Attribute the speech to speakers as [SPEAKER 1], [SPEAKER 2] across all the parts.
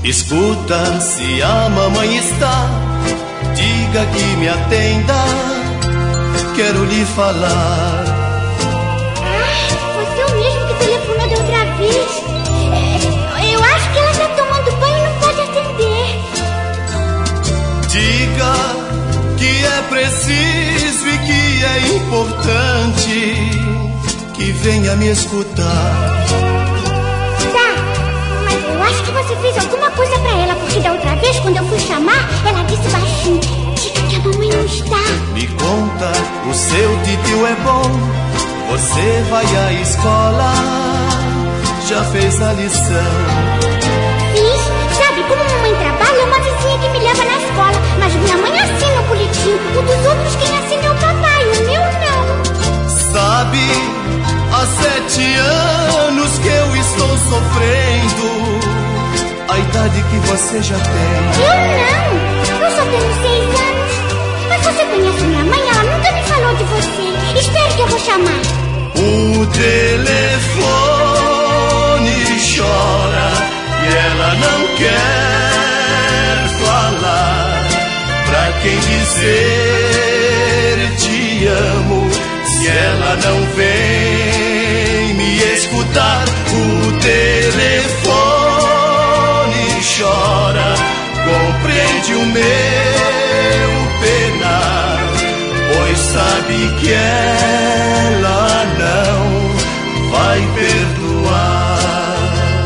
[SPEAKER 1] Escuta, se a mamãe está, diga que me atenda, quero lhe falar.
[SPEAKER 2] Você é o mesmo que telefonou da outra vez. Eu acho que ela está tomando banho e não pode atender.
[SPEAKER 1] Diga que é preciso e que é importante que venha me escutar.
[SPEAKER 2] Eu acho que você fez alguma coisa pra ela, porque da outra vez, quando eu fui chamar, ela disse baixinho: diga que a mamãe não está.
[SPEAKER 1] Me conta, o seu titio é bom, você vai à escola, já fez a lição?
[SPEAKER 2] Fiz, sabe, como a mamãe trabalha, é uma vizinha que me leva na escola, mas minha mãe assina o boletim, o dos outros quem assina é o papai, o meu não.
[SPEAKER 1] Sabe, há 7 anos que eu estou sofrendo a idade que você já tem.
[SPEAKER 2] Eu só tenho 6 anos. Mas você conhece minha mãe? Ela nunca me falou de você. Espere que eu vou chamar.
[SPEAKER 1] O telefone chora e ela não quer falar. Pra quem dizer te amo, se ela não vem me escutar. O telefone chora, compreende o meu penar, pois sabe que ela não vai perdoar.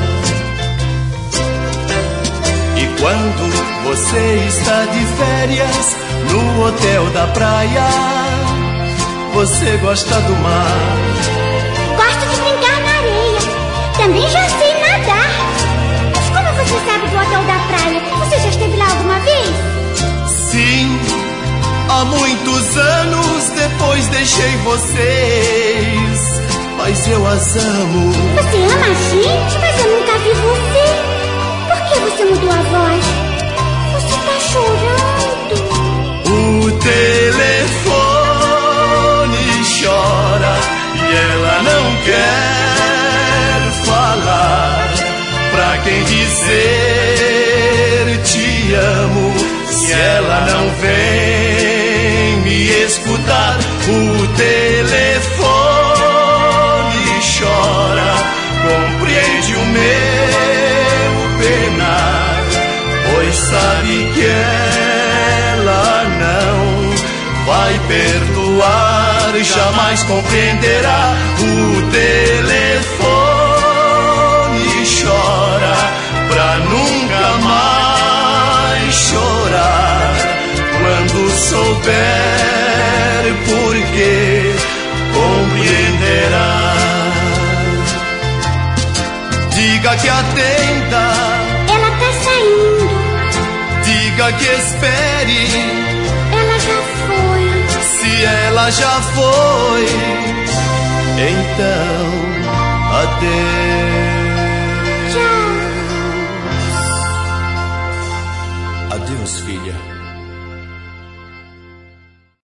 [SPEAKER 1] E quando você está de férias no hotel da praia, você gosta do mar?
[SPEAKER 2] Gosto de brincar na areia, também já sei nadar. Você sabe do hotel da praia? Você já esteve lá alguma vez?
[SPEAKER 1] Sim, há muitos anos depois deixei vocês, mas eu as amo.
[SPEAKER 2] Você ama a gente, mas eu nunca vi você. Por que você mudou a voz? Você tá chorando.
[SPEAKER 1] O telefone chora e ela não quer falar. Pra quem dizer te amo, se ela não vem me escutar. O telefone chora, compreende o meu penar, pois sabe que ela não vai perdoar, jamais compreenderá. O telefone chora pra nunca mais chorar. Quando souber por que compreenderá. Diga que atenda,
[SPEAKER 2] ela tá saindo.
[SPEAKER 1] Diga que espere,
[SPEAKER 2] ela já foi.
[SPEAKER 1] Se ela já foi, então adeus.